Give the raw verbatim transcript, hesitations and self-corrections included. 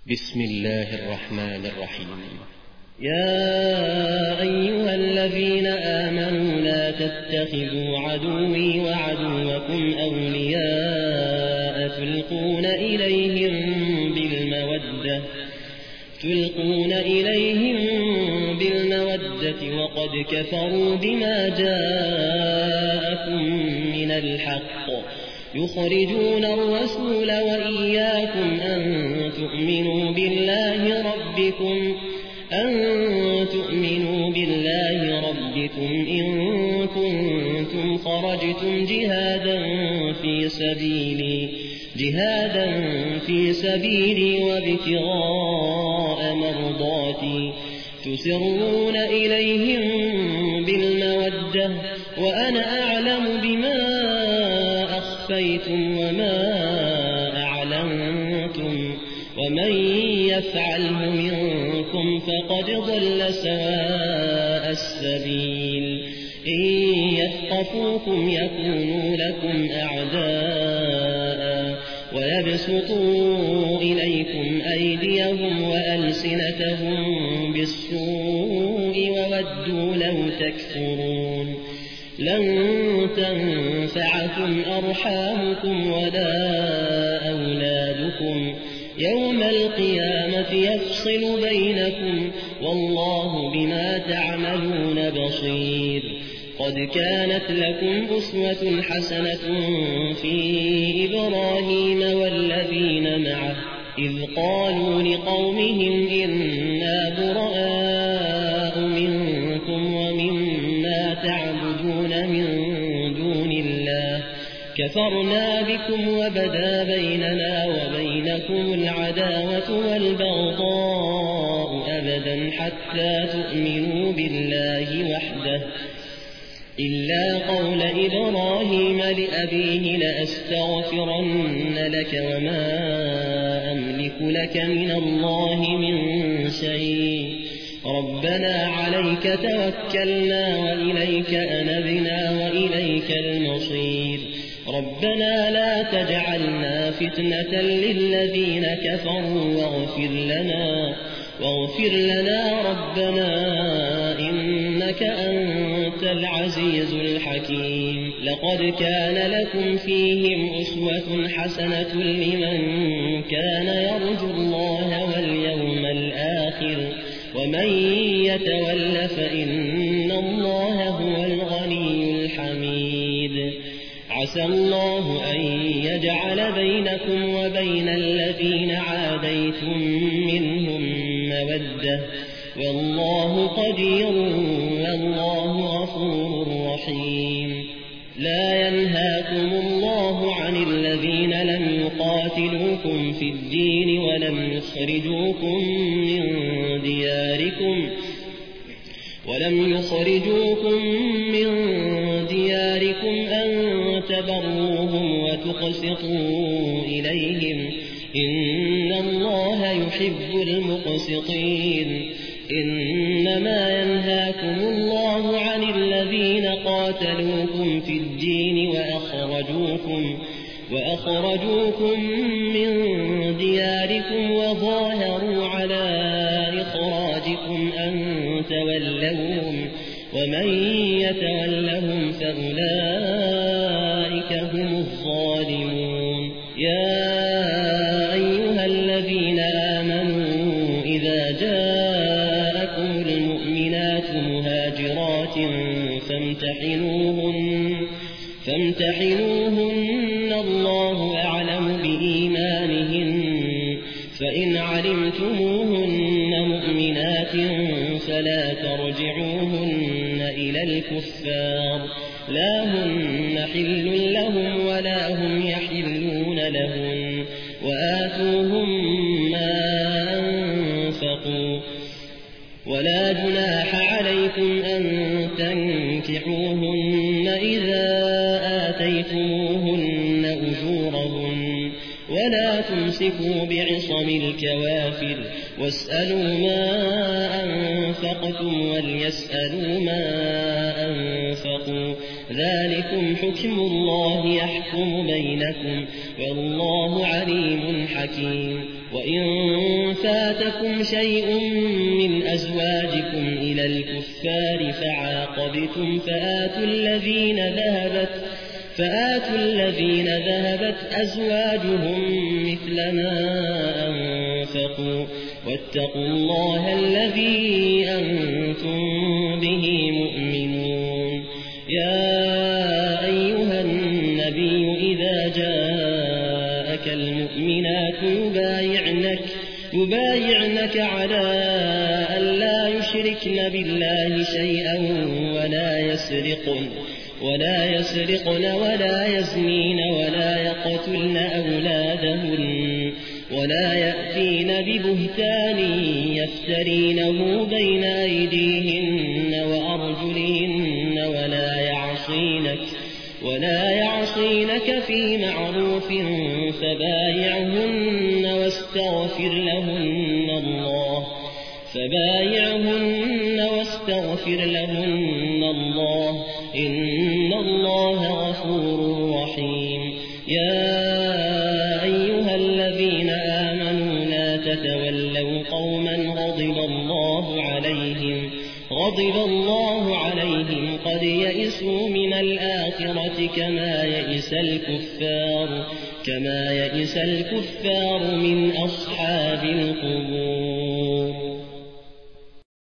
بسم الله الرحمن الرحيم. يا أيها الذين آمنوا لا تتخذوا عدوي وعدوكم أولياء تلقون إليهم بالمودة تلقون إليهم بالمودة وقد كفروا بما جاءكم من الحق يخرجون الرسول وإياكم أن تؤمنوا بالله ربكم أن تؤمنوا بالله ربكم إن كنتم خرجتم جهادا في سبيلي جهادا في سبيلي وابتغاء مرضاتي تسرون إليهم بالمودة وأنا أعلم بما أخفيتم وما أعلنتم ومن يفعله منكم فقد ضل سواء السبيل إن يثقفوكم يكونوا لكم أعداء ويبسطوا إليكم أيديهم وألسنتهم بالسوء وودوا لو تكفرون لن تنفعكم أرحامكم ولا أولادكم يوم القيامة يفصل بينكم والله بما تعملون بصير. قد كانت لكم أسوة حسنة في إبراهيم والذين معه إذ قالوا لقومهم إنا براء منكم ومما تعبدون من دون الله كفرنا بكم وبدا بيننا وبينكم العداوة والبغضاء أبدا حتى تؤمنوا بالله وحده إلا قول إبراهيم لأبيه لأستغفرن لك وما أملك لك من الله من شيء ربنا عليك توكلنا وإليك أنبنا وإليك المصير ربنا لا تجعلنا فتنة للذين كفروا واغفر لنا واغفر لنا ربنا إنك أنت العزيز الحكيم. لقد كان لكم فيهم أسوة حسنة لمن كان يرجو الله واليوم الآخر ومن يتول فإن الله هو الغني الحميد. عسى الله أن يجعل بينكم وبين الذين عاديتم منهم مودة والله قدير والله غفور رحيم. لا ينهاكم الله عن الذين لم يقاتلوكم في الدين ولم يخرجوكم من دياركم ولم يخرجوكم من دياركم أن تبروهم وتقسطوا إليهم إن الله يحب المقسطين. إنما ينهاكم الله عن الذين قاتلوكم في الدين وأخرجوكم وأخرجوكم من دياركم وظاهروا على إخراجكم أن تولوهم ومن يتولهم فأولئك هم الظالمون. يا أيها الذين آمنوا إذا جاءكم المؤمنات مهاجرات فامتحنوهن فامتحنوهن الله أعلم بإيمانهن فإن علمتموهن مؤمنات فلا ترجعوهن إلى الكفار لا هن حل لهم ولا هم يحلون لهن وآتوهم ما أنفقوا ولا جناح عليكم أن تنكحوهن إذا آتيتموهن أجورهن ولا تمسكوا بعصم الكوافر واسألوا ما أنفقتم وليسألوا ما أنفقوا ذلكم حكم الله يحكم بينكم والله عليم حكيم. وإن فاتكم شيء من أزواجكم إلى الكفار فعاقبتم فآتوا الذين ذهبت فآتوا الذين ذهبت أزواجهم مثل ما أنفقوا واتقوا الله الذي أنتم به مؤمنون. يا أيها النبي إذا جاءك المؤمنات يبايعنك, يبايعنك على أن لا يشركن بالله شيئا ولا يسرقن ولا يسرقن ولا يزنين ولا يقتلن أولادهن ولا يأتين ببهتان يفترينه بين أيديهن وأرجلهن ولا يعصينك ولا يعصينك في معروف فبايعهن واستغفر لهن الله فبايعهن واستغفر لهن الله إن الله غفور رحيم. يا أيها الذين آمنوا لا تتولوا قوما غضب الله عليهم غضب الله عليهم قد يئسوا من الآخرة كما يئس الكفار كما يئس الكفار من أصحاب القبور.